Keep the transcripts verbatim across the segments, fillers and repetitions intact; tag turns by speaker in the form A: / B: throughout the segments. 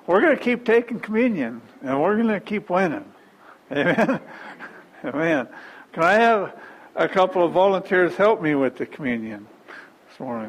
A: we're going to keep taking communion, and we're going to keep winning. Amen? Amen. Can I have a couple of volunteers help me with the communion this morning?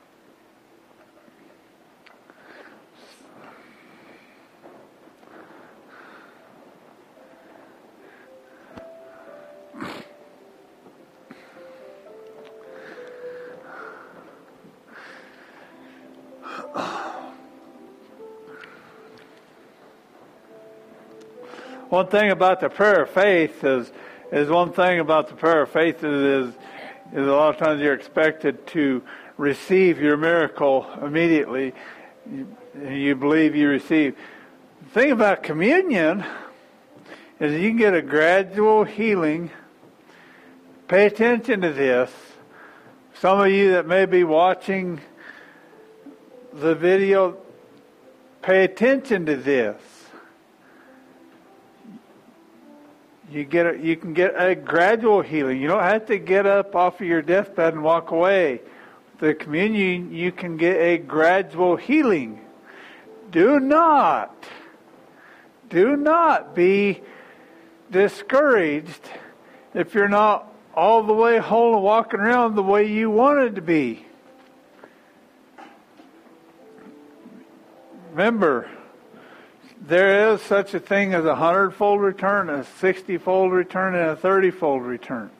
A: One thing about the prayer of faith is, is one thing about the prayer of faith is, is a lot of times you're expected to receive your miracle immediately. You, you believe you receive. The thing about communion is you can get a gradual healing. Pay attention to this. Some of you that may be watching the video, pay attention to this. You get a, you can get a gradual healing. You don't have to get up off of your deathbed and walk away. The communion, you can get a gradual healing. Do not, do not be discouraged if you're not all the way whole and walking around the way you wanted to be. Remember, there is such a thing as a hundredfold return, a sixty-fold return, and a thirty-fold return.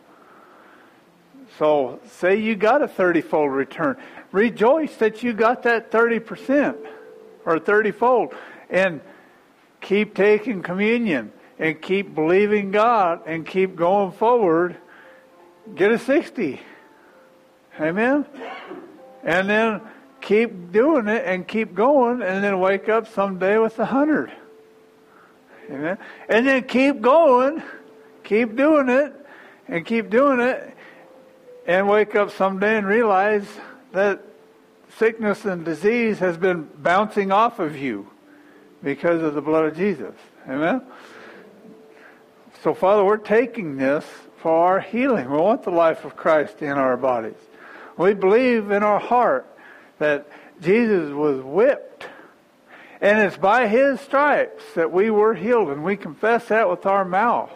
A: So, say you got a thirty-fold return. Rejoice that you got that thirty percent or thirty-fold. And keep taking communion and keep believing God and keep going forward. Get a sixty. Amen? And then keep doing it and keep going, and then wake up someday with a hundred. Amen. And then keep going, keep doing it, and keep doing it, and wake up someday and realize that sickness and disease has been bouncing off of you because of the blood of Jesus. Amen. So, Father, we're taking this for our healing. We want the life of Christ in our bodies. We believe in our heart that Jesus was whipped. And it's by His stripes that we were healed. And we confess that with our mouth.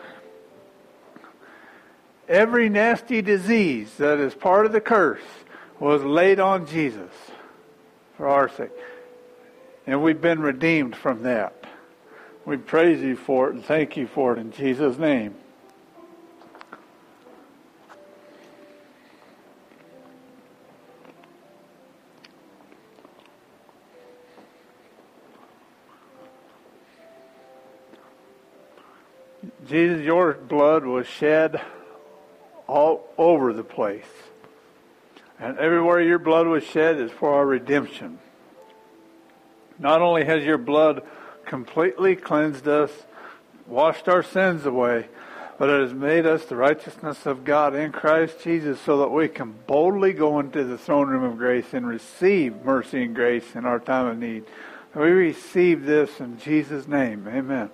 A: Every nasty disease that is part of the curse was laid on Jesus for our sake. And we've been redeemed from that. We praise You for it and thank You for it in Jesus' name. Jesus, Your blood was shed all over the place. And everywhere Your blood was shed is for our redemption. Not only has Your blood completely cleansed us, washed our sins away, but it has made us the righteousness of God in Christ Jesus so that we can boldly go into the throne room of grace and receive mercy and grace in our time of need. We receive this in Jesus' name. Amen.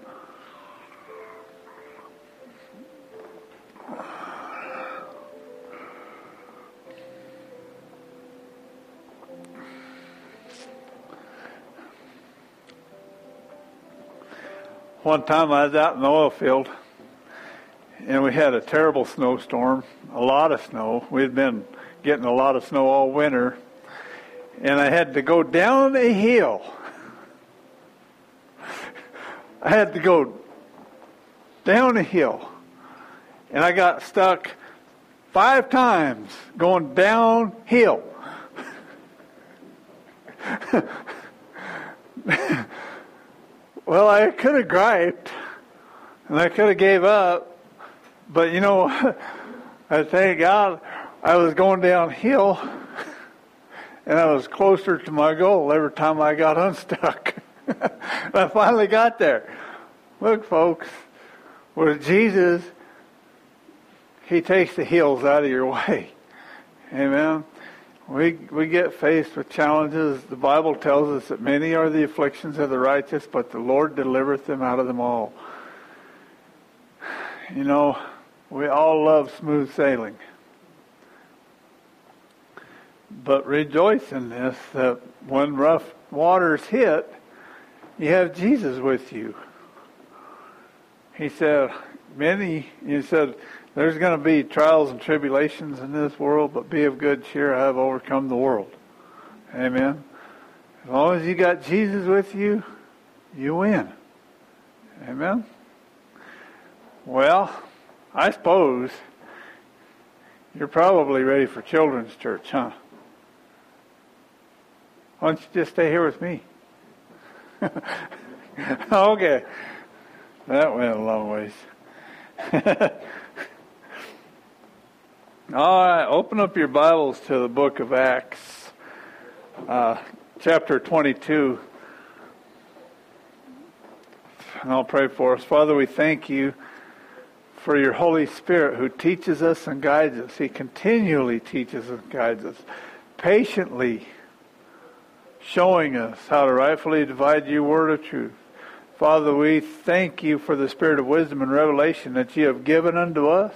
A: One time I was out in the oil field, and we had a terrible snowstorm, a lot of snow. We had been getting a lot of snow all winter, and I had to go down a hill. I had to go down a hill, and I got stuck five times going downhill. Well, I could have griped, and I could have gave up, but you know, I thank God I was going downhill, and I was closer to my goal every time I got unstuck. I finally got there. Look, folks, with Jesus, He takes the hills out of your way. Amen. We we get faced with challenges. The Bible tells us that many are the afflictions of the righteous, but the Lord delivereth them out of them all. You know, we all love smooth sailing. But rejoice in this, that when rough waters hit, you have Jesus with you. He said, many, he said, there's going to be trials and tribulations in this world, but be of good cheer, I have overcome the world. Amen. As long as you got Jesus with you, you win. Amen. Well, I suppose you're probably ready for children's church, huh? Why don't you just stay here with me? Okay. That went a long ways. All right, open up your Bibles to the book of Acts, uh, chapter twenty-two. And I'll pray for us. Father, we thank you for your Holy Spirit who teaches us and guides us. He continually teaches and guides us, patiently showing us how to rightfully divide your word of truth. Father, we thank you for the spirit of wisdom and revelation that you have given unto us.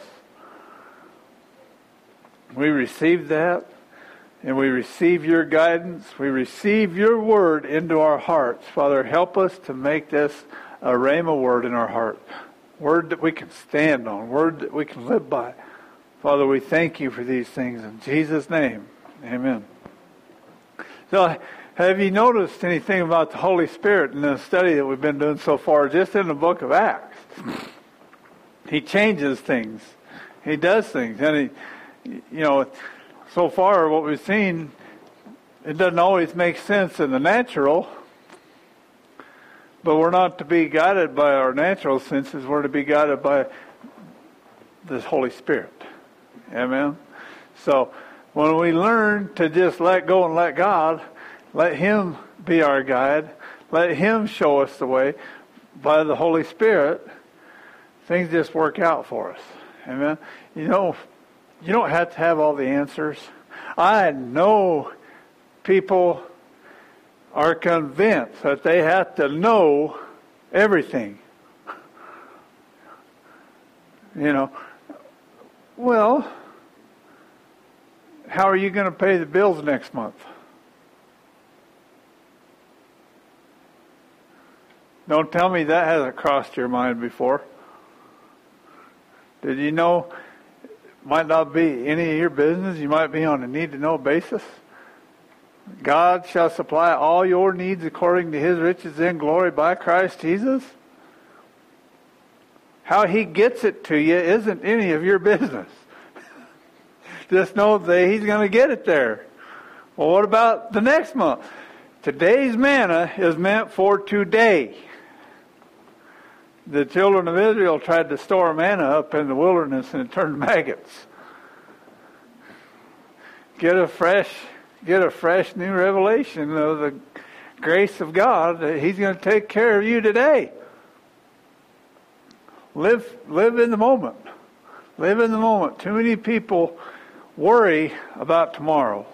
A: We receive that, and we receive your guidance. We receive your word into our hearts. Father, help us to make this a rhema word in our heart. Word that we can stand on. Word that we can live by. Father, we thank you for these things. In Jesus' name, amen. So, have you noticed anything about the Holy Spirit in the study that we've been doing so far, just in the book of Acts? He changes things. He does things. And he, you know, so far what we've seen, it doesn't always make sense in the natural. But we're not to be guided by our natural senses. We're to be guided by the Holy Spirit. Amen? So, when we learn to just let go and let God, let Him be our guide, let Him show us the way by the Holy Spirit, things just work out for us. Amen? You know, you don't have to have all the answers. I know people are convinced that they have to know everything. You know, well, how are you going to pay the bills next month? Don't tell me that hasn't crossed your mind before. Did you know it might not be any of your business? You might be on a need-to-know basis. God shall supply all your needs according to His riches in glory by Christ Jesus. How He gets it to you isn't any of your business. Just know that He's going to get it there. Well, what about the next month? Today's manna is meant for today. The children of Israel tried to store manna up in the wilderness and it turned maggots. Get a fresh, get a fresh new revelation of the grace of God that He's going to take care of you today. Live, live in the moment. Live in the moment. Too many people worry about tomorrow.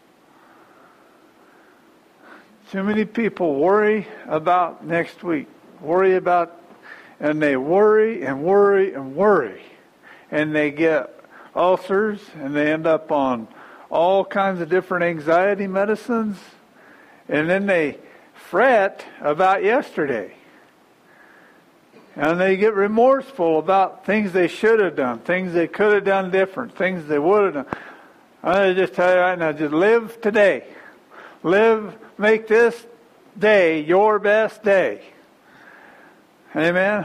A: Too many people worry about next week. Worry about, and they worry and worry and worry. And they get ulcers and they end up on all kinds of different anxiety medicines. And then they fret about yesterday. And they get remorseful about things they should have done, things they could have done different, things they would have done. I just tell you right now, just live today. Live, make this day your best day. Amen.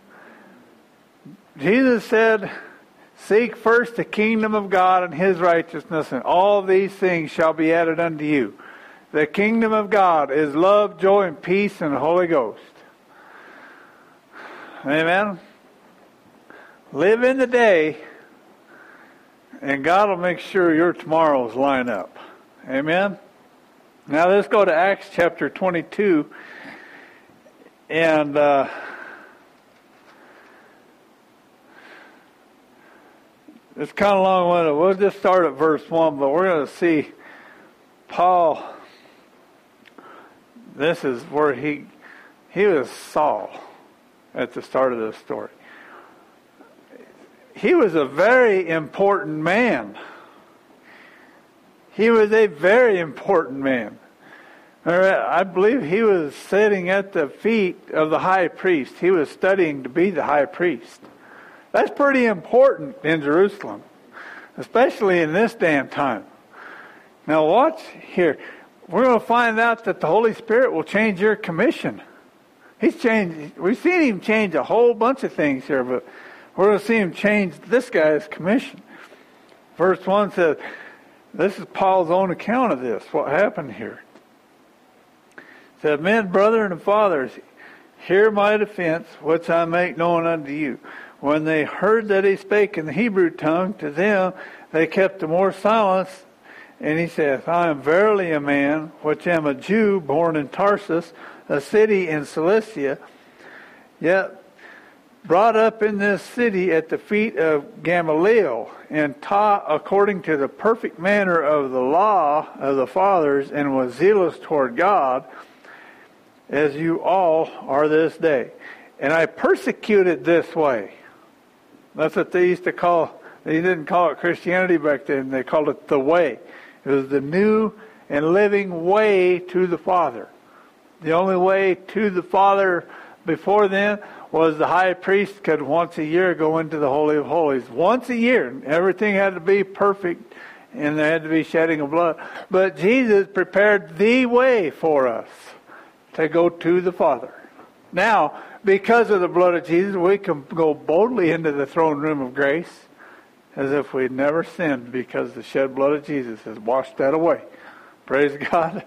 A: Jesus said, seek first the kingdom of God and His righteousness, and all these things shall be added unto you. The kingdom of God is love, joy, and peace in the Holy Ghost. Amen. Live in the day, and God will make sure your tomorrows line up. Amen. Now let's go to Acts chapter twenty-two, and uh, it's kind of long-winded. We'll just start at verse one, but we're going to see Paul. This is where he he was Saul at the start of this story. He was a very important man. He was a very important man. I believe he was sitting at the feet of the high priest. He was studying to be the high priest. That's pretty important in Jerusalem, especially in this day and time. Now watch here. We're going to find out that the Holy Spirit will change your commission. He's changed. We've seen him change a whole bunch of things here, but we're going to see him change this guy's commission. Verse one says, this is Paul's own account of this, what happened here. Said, men, brethren, and fathers, hear my defense, which I make known unto you. When they heard that he spake in the Hebrew tongue to them, they kept the more silence. And he saith, I am verily a man, which am a Jew, born in Tarsus, a city in Cilicia, yet brought up in this city at the feet of Gamaliel, and taught according to the perfect manner of the law of the fathers, and was zealous toward God, as you all are this day. And I persecuted this way. That's what they used to call, they didn't call it Christianity back then, they called it the way. It was the new and living way to the Father. The only way to the Father before then was the high priest could once a year go into the Holy of Holies. Once a year. Everything had to be perfect, and there had to be shedding of blood. But Jesus prepared the way for us to go to the Father. Now, because of the blood of Jesus, we can go boldly into the throne room of grace as if we'd never sinned, because the shed blood of Jesus has washed that away. Praise God.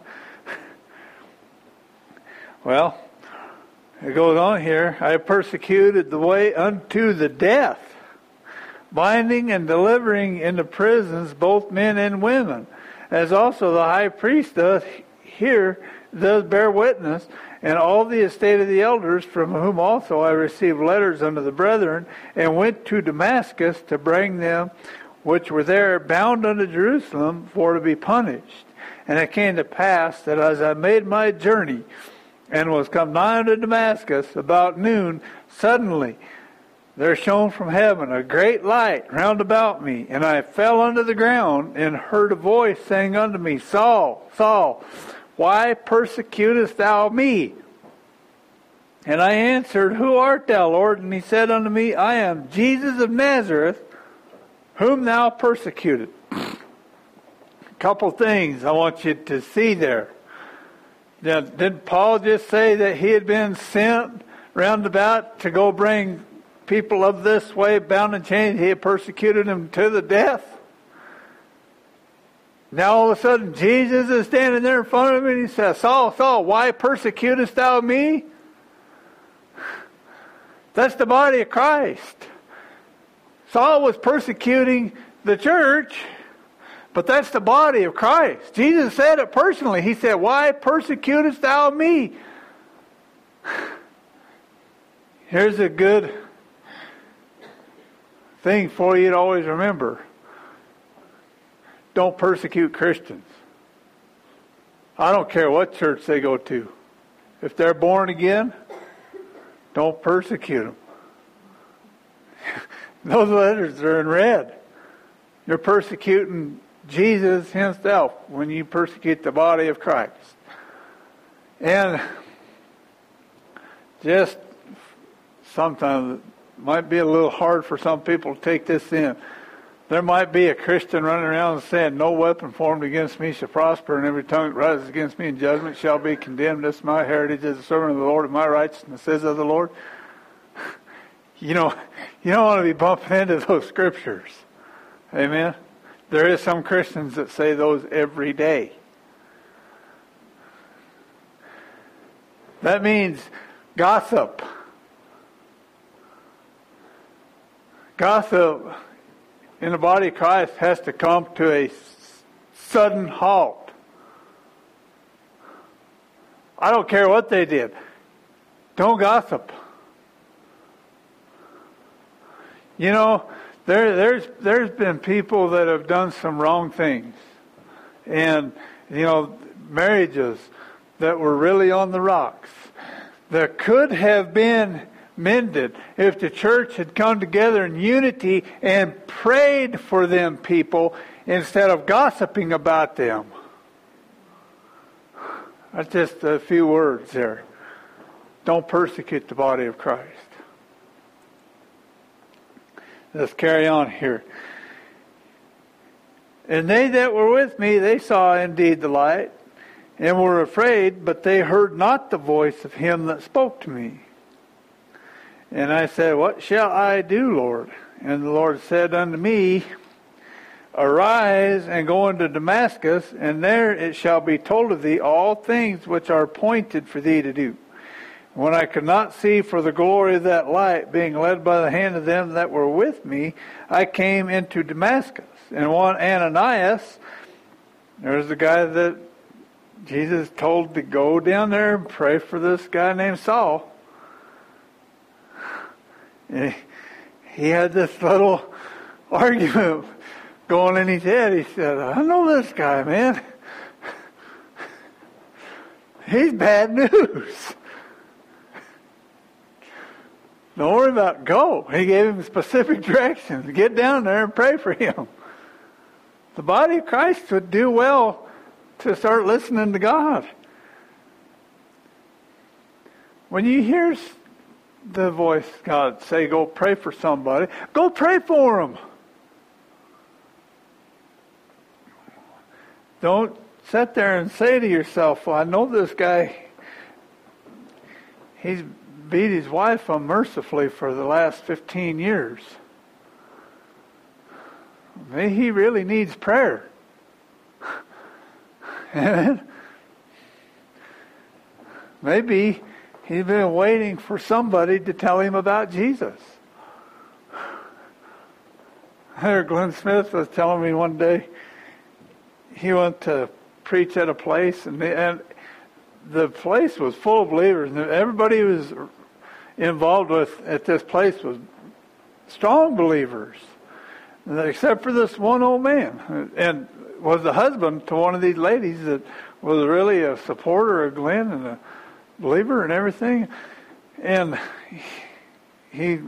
A: Well, it goes on here. I persecuted the way unto the death, binding and delivering into prisons both men and women, as also the high priest does here, does bear witness, and all the estate of the elders, from whom also I received letters unto the brethren, and went to Damascus to bring them which were there bound unto Jerusalem for to be punished. And it came to pass that as I made my journey, and was come nigh unto Damascus about noon, suddenly there shone from heaven a great light round about me, and I fell unto the ground, and heard a voice saying unto me, Saul, Saul, why persecutest thou me? And I answered, Who art thou, Lord? And he said unto me, I am Jesus of Nazareth, whom thou persecuted. A couple things I want you to see there. Now, did Paul just say that he had been sent round about to go bring people of this way bound and chained? He had persecuted them to the death. Now all of a sudden Jesus is standing there in front of him, and he says, Saul, Saul, why persecutest thou me? That's the body of Christ. Saul was persecuting the church, but that's the body of Christ. Jesus said it personally. He said, why persecutest thou me? Here's a good thing for you to always remember. Don't persecute Christians. I don't care what church they go to. If they're born again, don't persecute them. Those letters are in red. You're persecuting Jesus himself when you persecute the body of Christ. And just sometimes it might be a little hard for some people to take this in. There might be a Christian running around saying, no weapon formed against me shall prosper, and every tongue that rises against me in judgment shall be condemned. This is my heritage as a servant of the Lord, and my righteousness is of the Lord. You know, you don't want to be bumping into those scriptures. Amen? There is some Christians that say those every day. That means gossip. Gossip in the body of Christ has to come to a sudden halt. I don't care what they did. Don't gossip. You know, there, there's there's been people that have done some wrong things. And, you know, marriages that were really on the rocks, that could have been mended if the church had come together in unity and prayed for them people instead of gossiping about them. That's just a few words there. Don't persecute the body of Christ. Let's carry on here. And they that were with me, they saw indeed the light, and were afraid, but they heard not the voice of him that spoke to me. And I said, What shall I do, Lord? And the Lord said unto me, Arise and go into Damascus, and there it shall be told of thee all things which are appointed for thee to do. When I could not see for the glory of that light, being led by the hand of them that were with me, I came into Damascus. And one Ananias, there's the guy that Jesus told to go down there and pray for this guy named Saul. And he had this little argument going in his head. He said, I know this guy, man. He's bad news. Don't worry about it. Go. He gave him specific directions. Get down there and pray for him. The body of Christ would do well to start listening to God. When you hear the voice of God say, go pray for somebody, go pray for them. Don't sit there and say to yourself, well, I know this guy, he's beat his wife unmercifully for the last fifteen years. Maybe he really needs prayer. Maybe he's been waiting for somebody to tell him about Jesus. I heard Glenn Smith was telling me one day he went to preach at a place, and the, and the place was full of believers. And everybody who was involved with at this place was strong believers, except for this one old man, and was the husband to one of these ladies that was really a supporter of Glenn and a believer and everything. And he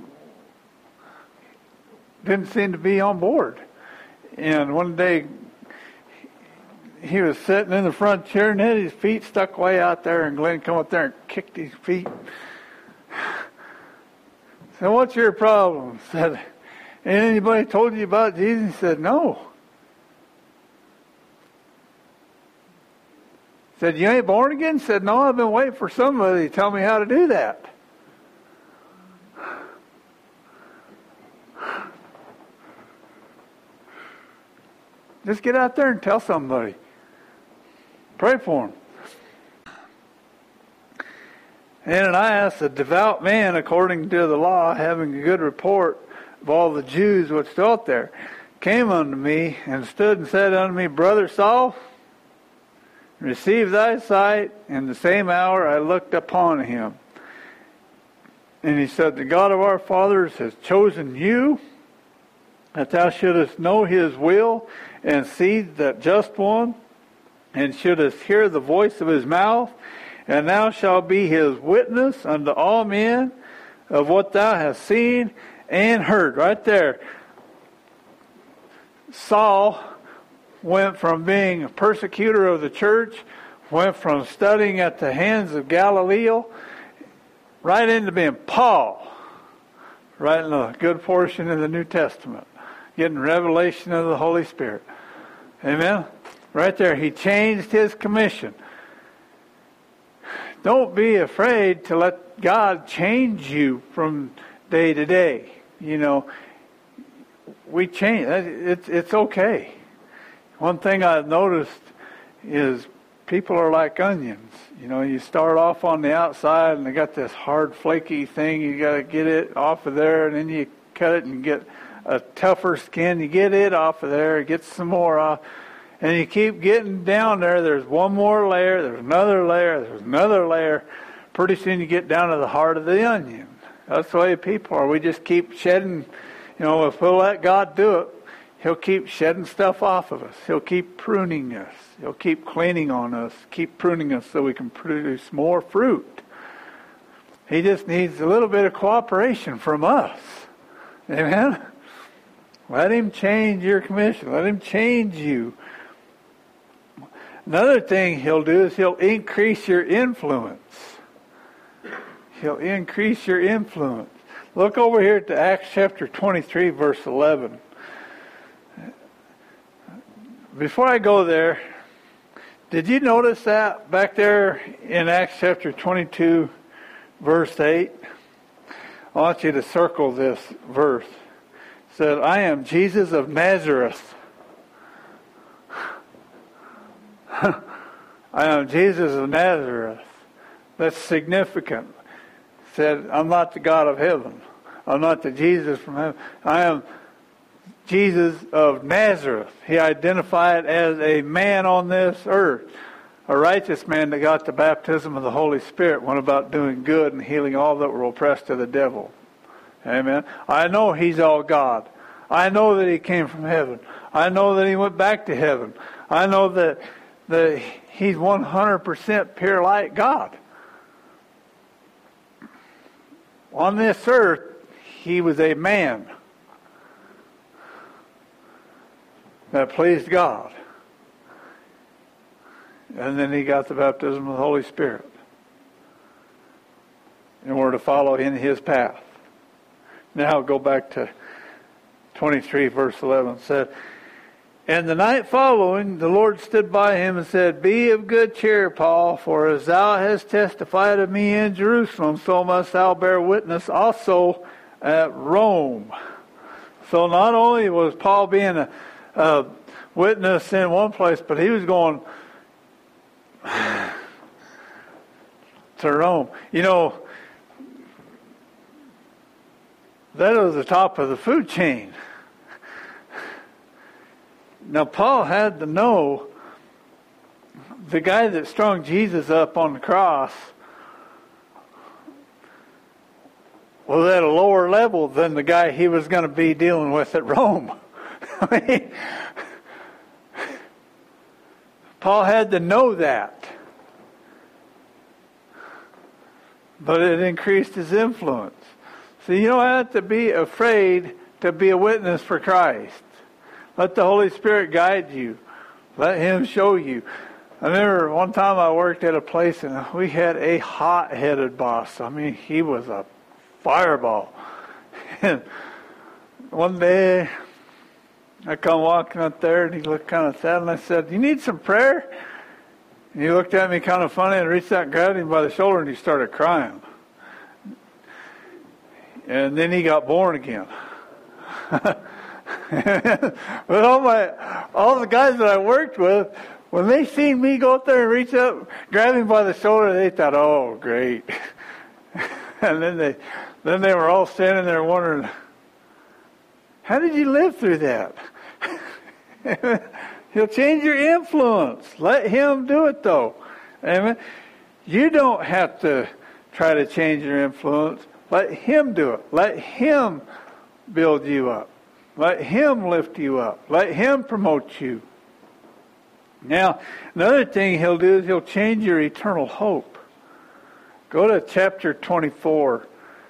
A: didn't seem to be on board. And one day he was sitting in the front chair and had his feet stuck way out there, and Glenn come up there and kicked his feet. So, what's your problem? Said, ain't anybody told you about Jesus? He said, no. Said, you ain't born again? Said, no, I've been waiting for somebody to tell me how to do that. Just get out there and tell somebody. Pray for them. Ananias, a devout man according to the law, having a good report of all the Jews which dwelt there, came unto me and stood and said unto me, Brother Saul, receive thy sight. In the same hour I looked upon him. And he said, the God of our fathers has chosen you, that thou shouldest know his will, and see that just one, and shouldest hear the voice of his mouth, and thou shalt be his witness unto all men of what thou hast seen and heard. Right there. Saul went from being a persecutor of the church, went from studying at the hands of Galileo, right into being Paul, right in a good portion of the New Testament, getting revelation of the Holy Spirit. Amen? Right there, he changed his commission. Don't be afraid to let God change you from day to day. You know, we change. It's, it's okay. One thing I've noticed is people are like onions. You know, you start off on the outside and they got this hard, flaky thing. You got to get it off of there, and then you cut it and get a tougher skin. You get it off of there, get some more off. And you keep getting down there. There's one more layer. There's another layer. There's another layer. Pretty soon you get down to the heart of the onion. That's the way people are. We just keep shedding. You know, if we'll let God do it, He'll keep shedding stuff off of us. He'll keep pruning us. He'll keep cleaning on us. Keep pruning us so we can produce more fruit. He just needs a little bit of cooperation from us. Amen? Let Him change your commission. Let Him change you. Another thing he'll do is he'll increase your influence. He'll increase your influence. Look over here at Acts chapter twenty-three, verse eleven. Before I go there, did you notice that back there in Acts chapter twenty-two, verse eight? I want you to circle this verse. It said, I am Jesus of Nazareth. I am Jesus of Nazareth. That's significant. It said, I'm not the God of heaven. I'm not the Jesus from heaven. I am Jesus of Nazareth. He identified as a man on this earth. A righteous man that got the baptism of the Holy Spirit, went about doing good and healing all that were oppressed of the devil. Amen. I know he's all God. I know that he came from heaven. I know that he went back to heaven. I know that, that he's one hundred percent pure light God. On this earth, he was a man that pleased God. And then he got the baptism of the Holy Spirit in order to follow in his path. Now go back to twenty-three, verse eleven. It said, and the night following, the Lord stood by him and said, be of good cheer, Paul, for as thou hast testified of me in Jerusalem, so must thou bear witness also at Rome. So not only was Paul being a, a witness in one place, but he was going to Rome. You know, that was the top of the food chain. Now, Paul had to know the guy that strung Jesus up on the cross was at a lower level than the guy he was going to be dealing with at Rome. I mean, Paul had to know that. But it increased his influence. So you don't have to be afraid to be a witness for Christ. Let the Holy Spirit guide you. Let Him show you. I remember one time I worked at a place and we had a hot-headed boss. I mean, he was a fireball. And one day I come walking up there and he looked kind of sad and I said, you need some prayer? And he looked at me kind of funny and reached out and grabbed him by the shoulder and he started crying. And then he got born again. But all my, all the guys that I worked with, when they seen me go up there and reach up, grab him by the shoulder, they thought, "Oh, great!" And then they, then they were all standing there wondering, "How did you live through that?" He'll change your influence. Let Him do it, though. Amen. You don't have to try to change your influence. Let Him do it. Let Him build you up. Let Him lift you up. Let Him promote you. Now, another thing He'll do is He'll change your eternal hope. Go to chapter twenty-four,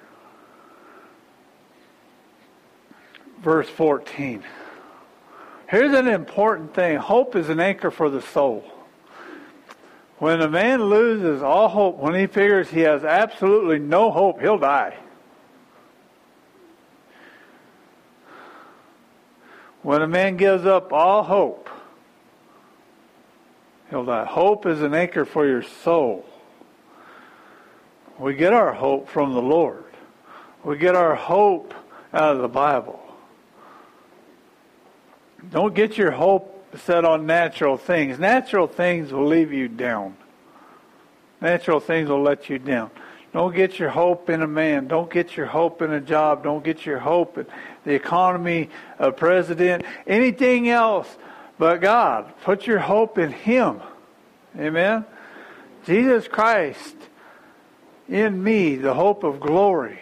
A: verse fourteen. Here's an important thing. Hope is an anchor for the soul. When a man loses all hope, when he figures he has absolutely no hope, he'll die. When a man gives up all hope, he'll die. Hope is an anchor for your soul. We get our hope from the Lord. We get our hope out of the Bible. Don't get your hope set on natural things. Natural things will leave you down. Natural things will let you down. Don't get your hope in a man. Don't get your hope in a job. Don't get your hope in the economy, a president, anything else but God. Put your hope in Him. Amen? Jesus Christ in me, the hope of glory.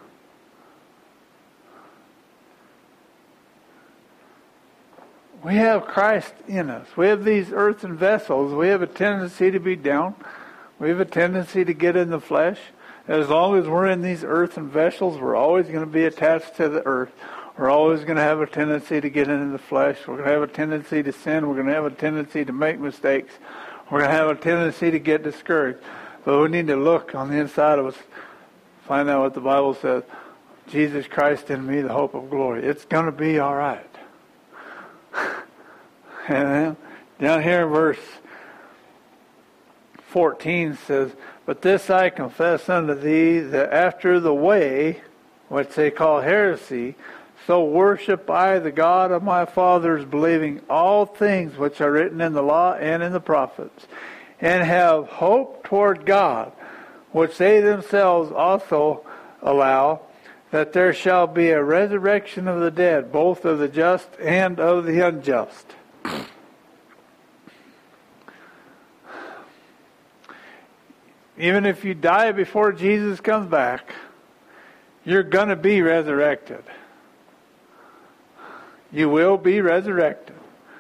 A: We have Christ in us. We have these earthen vessels. We have a tendency to be down. We have a tendency to get in the flesh. As long as we're in these earthen vessels, we're always going to be attached to the earth. We're always going to have a tendency to get into the flesh. We're going to have a tendency to sin. We're going to have a tendency to make mistakes. We're going to have a tendency to get discouraged. But we need to look on the inside of us, find out what the Bible says. Jesus Christ in me, the hope of glory. It's going to be all right. And then down here in verse fourteen says, but this I confess unto thee, that after the way, which they call heresy, so worship I the God of my fathers, believing all things which are written in the law and in the prophets, and have hope toward God, which they themselves also allow, that there shall be a resurrection of the dead, both of the just and of the unjust. Even if you die before Jesus comes back, you're going to be resurrected. You will be resurrected.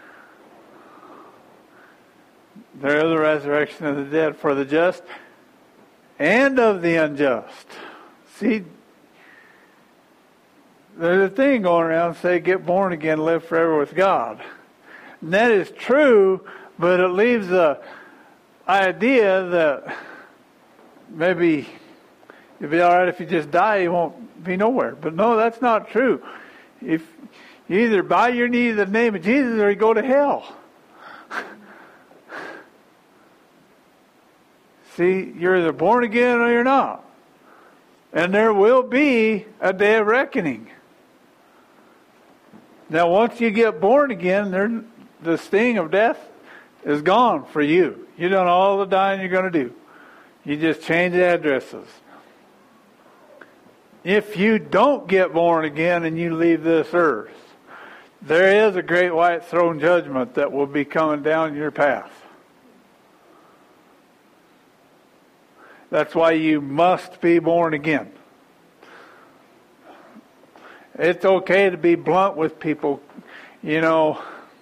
A: There is a resurrection of the dead for the just and of the unjust. See, there's a thing going around, say, get born again, live forever with God. And that is true, but it leaves the idea that maybe it'll be all right if you just die, you won't be nowhere. But no, that's not true. If you either bow your knee to the name of Jesus or you go to hell. See, you're either born again or you're not. And there will be a day of reckoning. Now, once you get born again, there, the sting of death is gone for you. You've done all the dying you're going to do. You just change addresses. If you don't get born again and you leave this earth, there is a great white throne judgment that will be coming down your path. That's why you must be born again. It's okay to be blunt with people. You know,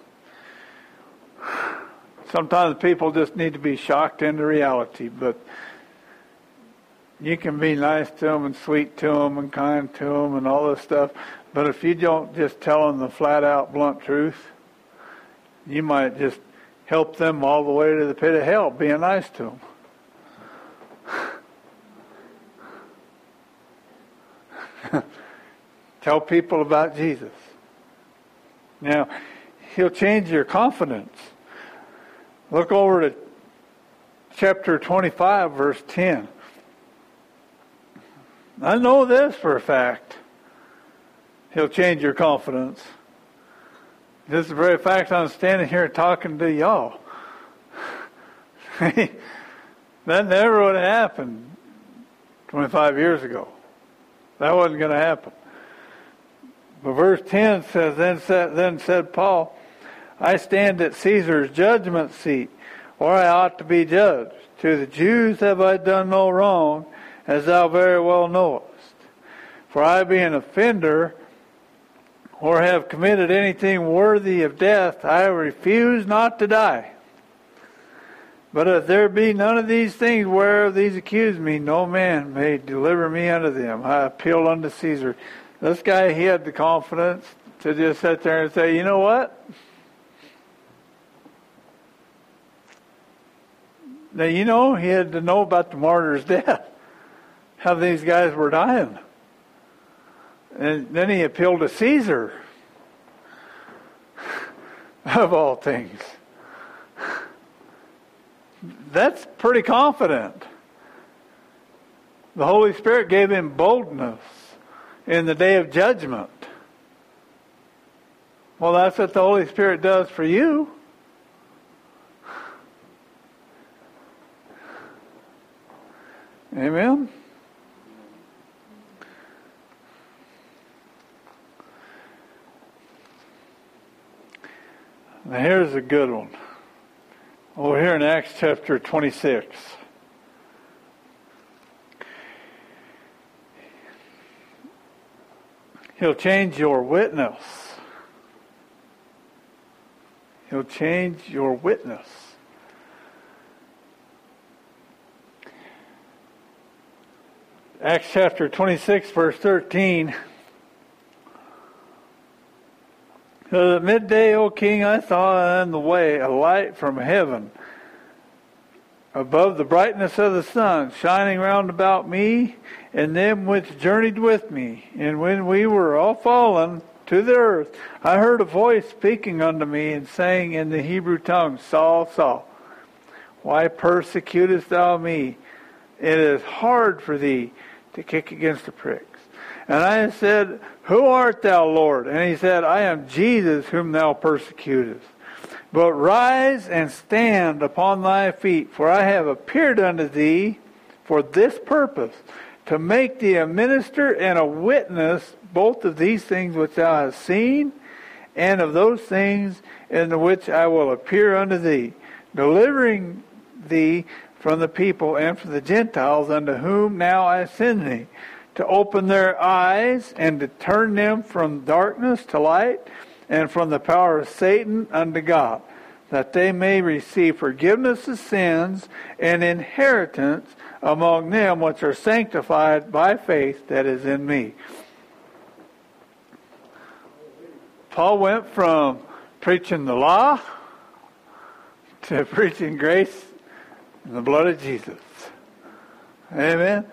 A: sometimes people just need to be shocked into reality, but you can be nice to them and sweet to them and kind to them and all this stuff. But if you don't just tell them the flat out blunt truth, you might just help them all the way to the pit of hell being nice to them. Tell people about Jesus. Now, He'll change your confidence. Look over to chapter twenty-five, verse ten. I know this for a fact. He'll change your confidence. This is the very fact I'm standing here talking to y'all. That never would have happened twenty-five years ago. That wasn't going to happen. But verse ten says, then said, then said Paul, I stand at Caesar's judgment seat, where I ought to be judged. To the Jews have I done no wrong, as thou very well knowest. For I be an offender, or have committed anything worthy of death, I refuse not to die. But if there be none of these things whereof these accuse me, no man may deliver me unto them. I appeal unto Caesar. This guy, he had the confidence to just sit there and say, you know what? Now, you know, he had to know about the martyr's death, how these guys were dying. And then he appealed to Caesar, of all things. That's pretty confident. The Holy Spirit gave him boldness in the day of judgment. Well, that's what the Holy Spirit does for you. Amen? Now here's a good one. Over here in Acts chapter twenty-six. He'll change your witness. He'll change your witness. Acts chapter twenty-six, verse thirteen. So at midday, O king, I saw on the way a light from heaven, above the brightness of the sun, shining round about me and them which journeyed with me. And when we were all fallen to the earth, I heard a voice speaking unto me and saying in the Hebrew tongue, Saul, Saul, why persecutest thou me? It is hard for thee to kick against the pricks. And I said, Who art thou, Lord? And he said, I am Jesus whom thou persecutest. But rise and stand upon thy feet, for I have appeared unto thee for this purpose, to make thee a minister and a witness both of these things which thou hast seen, and of those things in the which I will appear unto thee, delivering thee from the people and from the Gentiles, unto whom now I send thee, to open their eyes and to turn them from darkness to light, and from the power of Satan unto God, that they may receive forgiveness of sins and inheritance among them which are sanctified by faith that is in me. Paul went from preaching the law to preaching grace in the blood of Jesus. Amen.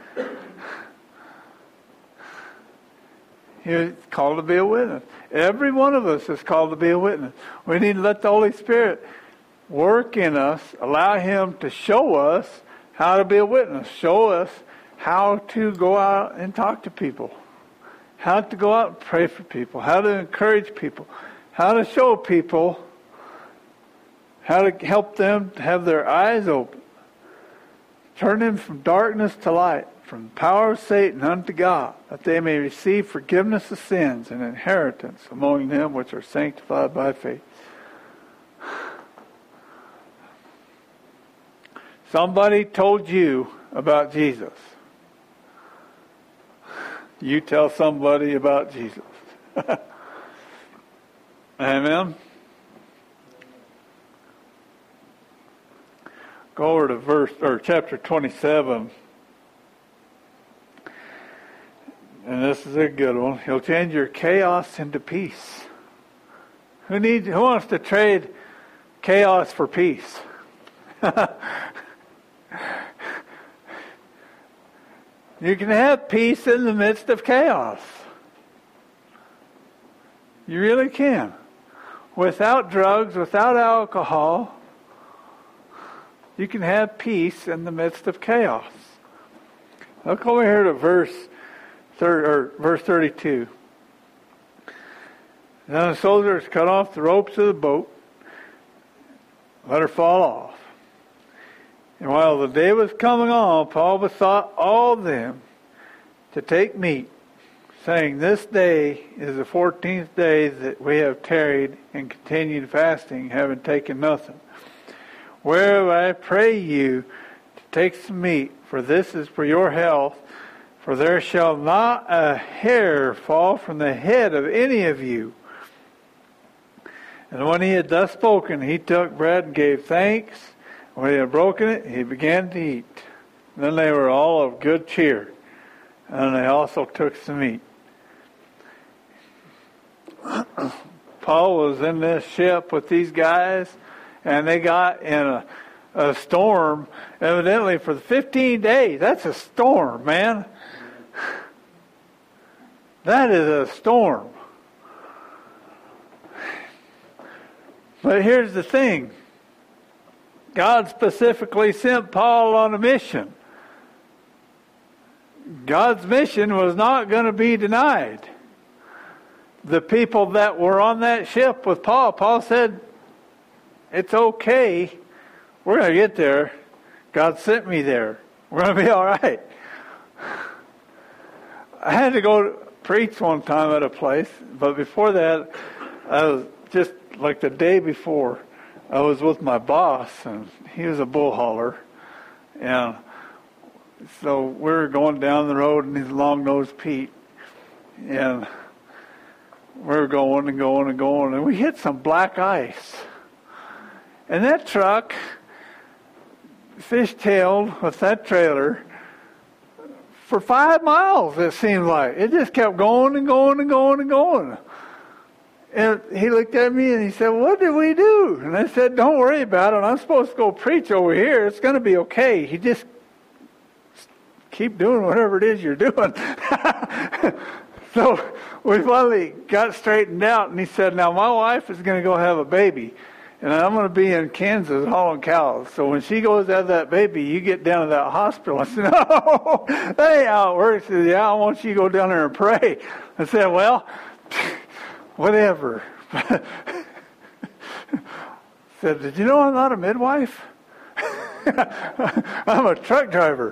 A: He was called to be a witness. Every one of us is called to be a witness. We need to let the Holy Spirit work in us, allow Him to show us how to be a witness, show us how to go out and talk to people, how to go out and pray for people, how to encourage people, how to show people, how to help them to have their eyes open, turn them from darkness to light, from the power of Satan unto God, that they may receive forgiveness of sins and inheritance among them which are sanctified by faith. Somebody told you about Jesus. You tell somebody about Jesus. Amen. Go over to verse or chapter twenty-seven. And this is a good one. He'll change your chaos into peace. Who needs? Who wants to trade chaos for peace? You can have peace in the midst of chaos. You really can. Without drugs, without alcohol, you can have peace in the midst of chaos. Look over here to verse third or verse thirty-two. Then the soldiers cut off the ropes of the boat, let her fall off. And while the day was coming on, Paul besought all of them to take meat, saying, This day is the fourteenth day that we have tarried and continued fasting, having taken nothing. Whereof I pray you to take some meat, for this is for your health, for there shall not a hair fall from the head of any of you. And when he had thus spoken, he took bread and gave thanks. When he had broken it, he began to eat. Then they were all of good cheer, and they also took some meat. Paul was in this ship with these guys, and they got in a, a storm, evidently for fifteen days. That's a storm, man. That is a storm. But here's the thing. God specifically sent Paul on a mission. God's mission was not going to be denied. The people that were on that ship with Paul, Paul said, it's okay. We're going to get there. God sent me there. We're going to be all right. I had to go preach one time at a place, but before that, I was just like the day before, I was with my boss, and he was a bull hauler, and so we were going down the road in his long-nosed Pete, and we were going and going and going, and we hit some black ice, and that truck fish-tailed with that trailer for five miles, it seemed like. It just kept going and going and going and going. And he looked at me and he said, what did we do? And I said, don't worry about it. I'm supposed to go preach over here. It's going to be okay. He just keep doing whatever it is you're doing. So we finally got straightened out, and he said, now my wife is going to go have a baby, and I'm going to be in Kansas hauling cows. So when she goes to have that baby, you get down to that hospital. I said, no, that ain't how it works. He said, yeah, I want you to go down there and pray. I said, well, whatever. Said, did you know I'm not a midwife? I'm a truck driver.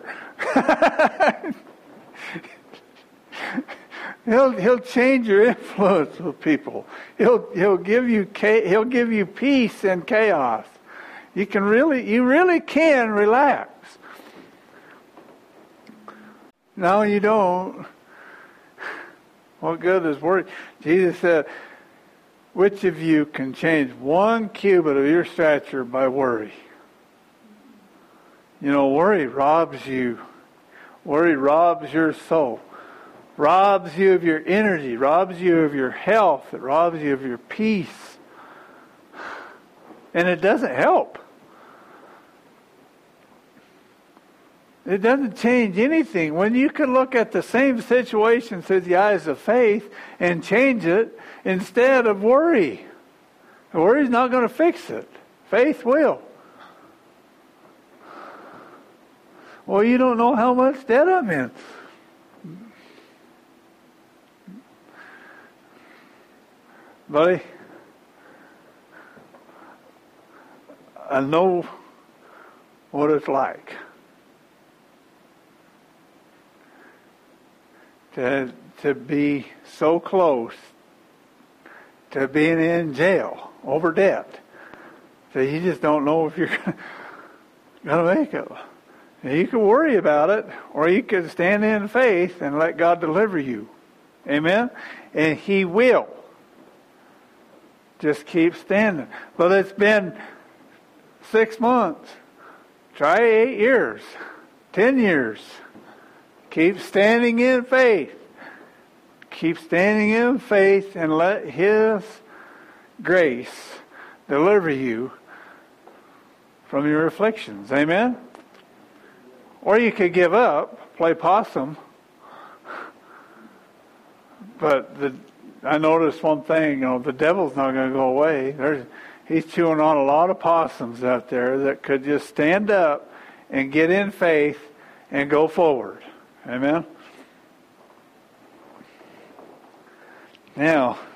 A: He'll he'll change your influence with people. He'll he'll give you he'll give you peace in chaos. You can really you really can relax. No, you don't. What good is worry? Jesus said, which of you can change one cubit of your stature by worry? You know, worry robs you. Worry robs your soul. Robs you of your energy. Robs you of your health. It robs you of your peace. And it doesn't help. It doesn't change anything. When you can look at the same situation through the eyes of faith and change it instead of worry. Worry's not going to fix it. Faith will. Well, you don't know how much debt I'm in. Buddy, I know what it's like to to be so close to being in jail over debt that you just don't know if you're going to make it. You can worry about it, or you can stand in faith and let God deliver you. Amen? And He will. Just keep standing. But it's been six months. Try eight years. Ten years. Keep standing in faith. Keep standing in faith and let His grace deliver you from your afflictions. Amen? Or you could give up, play possum. But the, I noticed one thing, you know, the devil's not going to go away. There's, he's chewing on a lot of possums out there that could just stand up and get in faith and go forward. Amen? Now,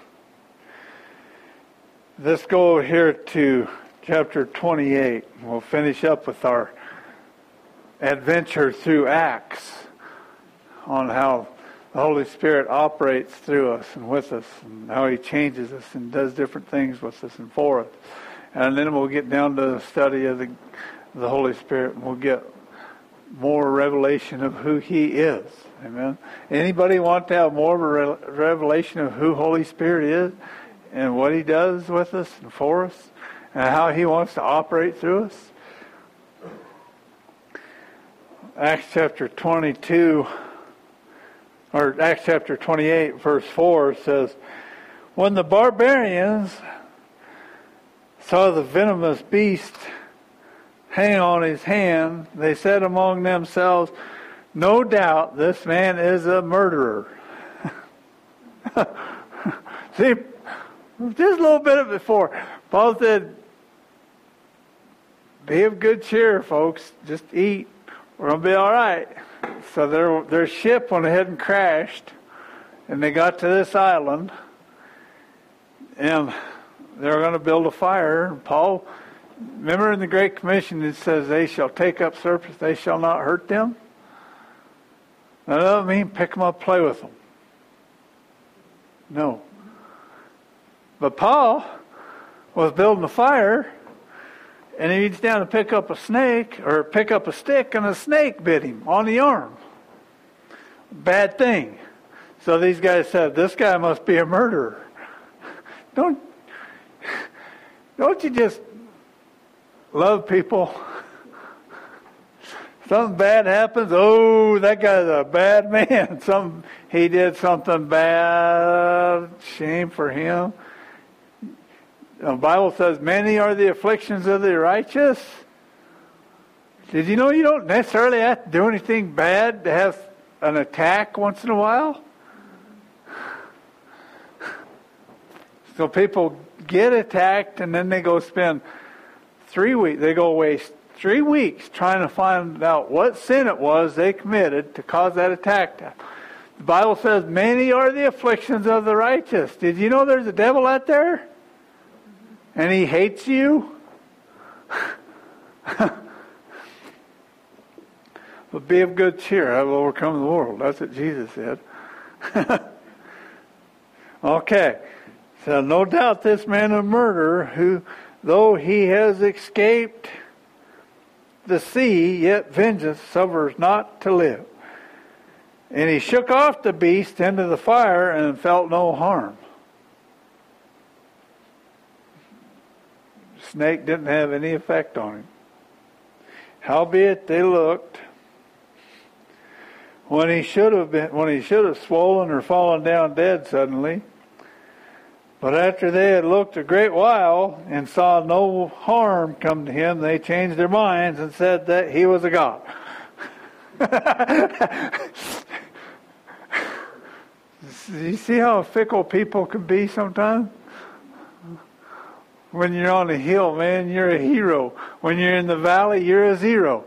A: let's go here to chapter twenty-eight. We'll finish up with our adventure through Acts on how the Holy Spirit operates through us and with us, and how He changes us and does different things with us and for us. And then we'll get down to the study of the, the Holy Spirit, and we'll get more revelation of who He is. Amen. Anybody want to have more of a re- revelation of who Holy Spirit is and what He does with us and for us and how He wants to operate through us? Acts chapter twenty-two, or Acts chapter twenty-eight, verse four says, when the barbarians saw the venomous beast hang on his hand, they said among themselves, no doubt this man is a murderer. See, just a little bit before, Paul said, be of good cheer, folks. Just eat. We're going to be all right. So their their ship went ahead and crashed, and they got to this island, and they were going to build a fire. And Paul, remember in the Great Commission it says, they shall take up serpents, they shall not hurt them? That doesn't mean pick them up, play with them. No. But Paul was building a fire, and he reached down to pick up a snake, or pick up a stick, and a snake bit him on the arm. Bad thing. So these guys said, this guy must be a murderer. Don't, don't you just love people? Something bad happens, oh, that guy's a bad man. Some, he did something bad, shame for him. The Bible says, many are the afflictions of the righteous. Did you know you don't necessarily have to do anything bad to have an attack once in a while? So people get attacked and then they go spend three weeks, they go waste three weeks trying to find out what sin it was they committed to cause that attack. The Bible says, many are the afflictions of the righteous. Did you know there's a devil out there? And he hates you? But be of good cheer, I will overcome the world. That's what Jesus said. Okay. So no doubt this man of murder, who, though he has escaped the sea, yet vengeance suffers not to live. And he shook off the beast into the fire and felt no harm. The snake didn't have any effect on him. Howbeit they looked, when he should have been, when he should have swollen or fallen down dead suddenly. But after they had looked a great while and saw no harm come to him, they changed their minds and said that he was a god. You see how fickle people can be sometimes? When you're on a hill, man, you're a hero. When you're in the valley, you're a zero.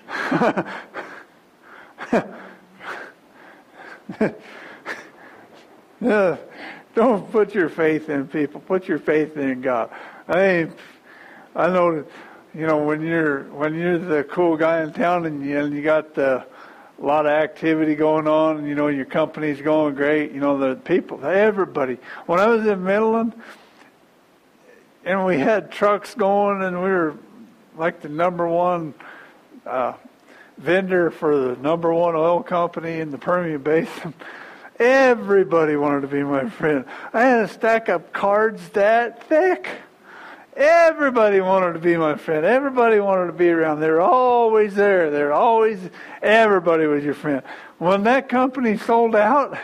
A: Yeah. Don't put your faith in people. Put your faith in God. I I know that, you know, when you're when you're the cool guy in town and you, and you got the, a lot of activity going on, and you know your company's going great. You know the people, everybody. When I was in Midland, and we had trucks going, and we were like the number one uh, vendor for the number one oil company in the Permian Basin. Everybody wanted to be my friend. I had a stack of cards that thick. Everybody wanted to be my friend. Everybody wanted to be around. They were always there. They were always, everybody was your friend. When that company sold out,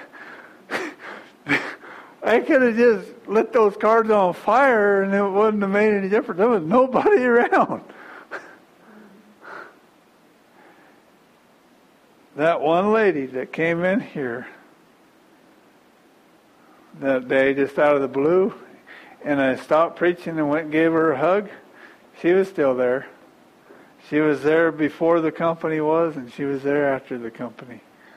A: I could have just lit those cards on fire and it wouldn't have made any difference. There was nobody around. That one lady that came in here that day, just out of the blue, and I stopped preaching and went and gave her a hug. She was still there. She was there before the company was, and she was there after the company.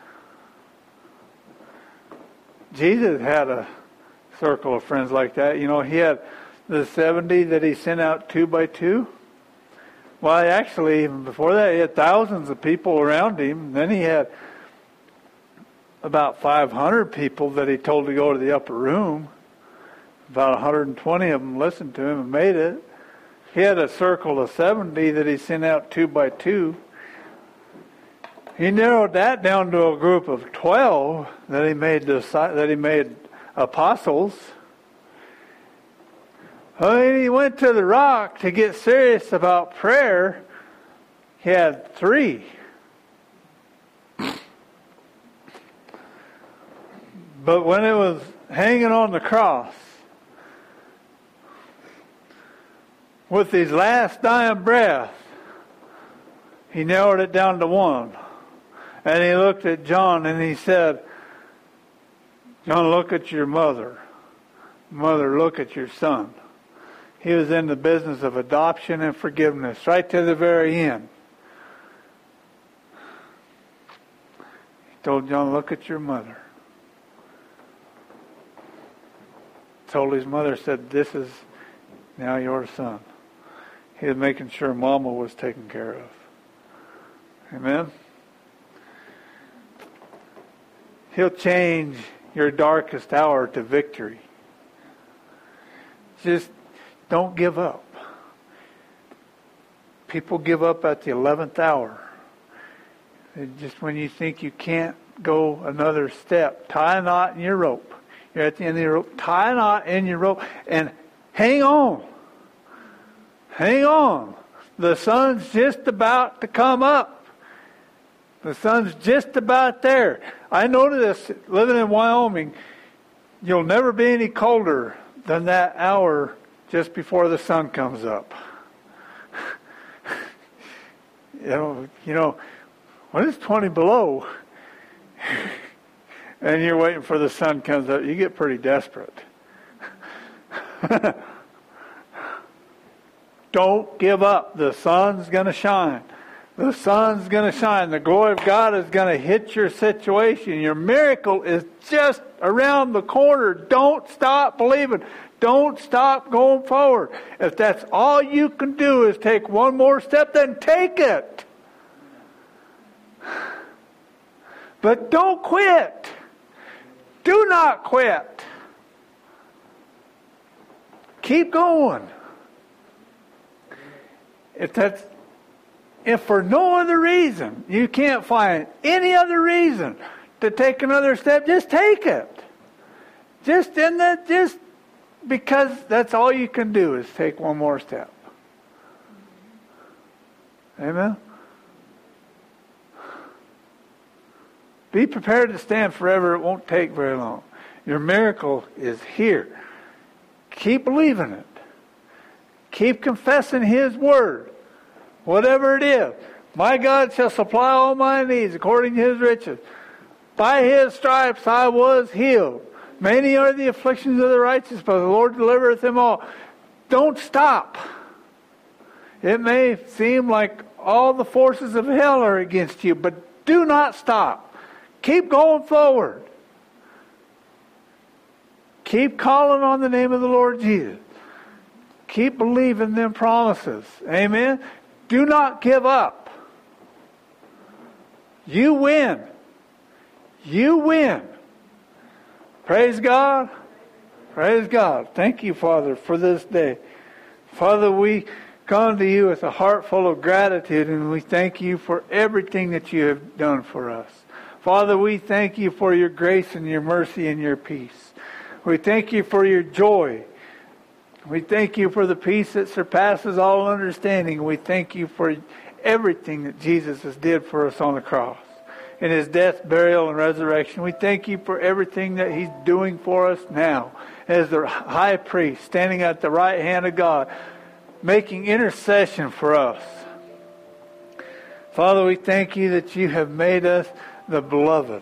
A: Jesus had a circle of friends like that. You know, he had the seventy that he sent out two by two. Well, actually, even before that, he had thousands of people around him. Then he had about five hundred people that he told to go to the upper room. About one hundred twenty of them listened to him and made it. He had a circle of seventy that he sent out two by two. He narrowed that down to a group of twelve that he made that he made apostles. When he went to the rock to get serious about prayer, he had three. But when it was hanging on the cross, with his last dying breath, he narrowed it down to one. And he looked at John and he said, John, look at your mother. Mother, look at your son. He was in the business of adoption and forgiveness, right to the very end. He told John, look at your mother. Told his mother, said, this is now your son. He was making sure Mama was taken care of. Amen? He'll change your darkest hour to victory. Just don't give up. People give up at the eleventh hour. And just when you think you can't go another step, tie a knot in your rope. You're at the end of your rope. Tie a knot in your rope and hang on. Hang on. The sun's just about to come up. The sun's just about there. I noticed living in Wyoming, you'll never be any colder than that hour just before the sun comes up. you know, you know, when it's twenty below, and you're waiting for the sun comes up, you get pretty desperate. Don't give up. The sun's going to shine. The sun's going to shine. The glory of God is going to hit your situation. Your miracle is just around the corner. Don't stop believing. Don't stop going forward. If that's all you can do is take one more step, then take it. But don't quit. Do not quit. Keep going. If that's If for no other reason, you can't find any other reason to take another step, just take it. Just in the, just because that's all you can do is take one more step. Amen? Be prepared to stand forever. It won't take very long. Your miracle is here. Keep believing it. Keep confessing His Word. Whatever it is. My God shall supply all my needs according to His riches. By His stripes I was healed. Many are the afflictions of the righteous, but the Lord delivereth them all. Don't stop. It may seem like all the forces of hell are against you, but do not stop. Keep going forward. Keep calling on the name of the Lord Jesus. Keep believing them promises. Amen. Do not give up. You win. You win. Praise God. Praise God. Thank you, Father, for this day. Father, we come to you with a heart full of gratitude, and we thank you for everything that you have done for us. Father, we thank you for your grace and your mercy and your peace. We thank you for your joy. We thank you for the peace that surpasses all understanding. We thank you for everything that Jesus has did for us on the cross. In His death, burial, and resurrection. We thank you for everything that He's doing for us now. As the high priest standing at the right hand of God, making intercession for us. Father, we thank you that you have made us the beloved,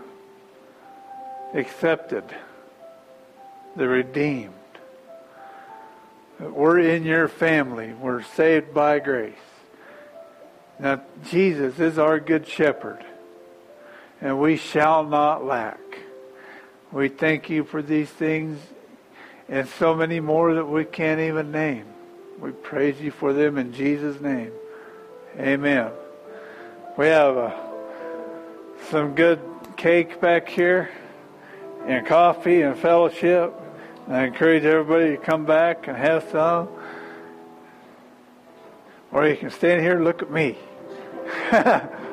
A: accepted, the redeemed. We're in your family. We're saved by grace. Now, Jesus is our good shepherd, and we shall not lack. We thank you for these things and so many more that we can't even name. We praise you for them in Jesus' name. Amen. We have uh, some good cake back here and coffee and fellowship. I encourage everybody to come back and have some. Or you can stand here and look at me.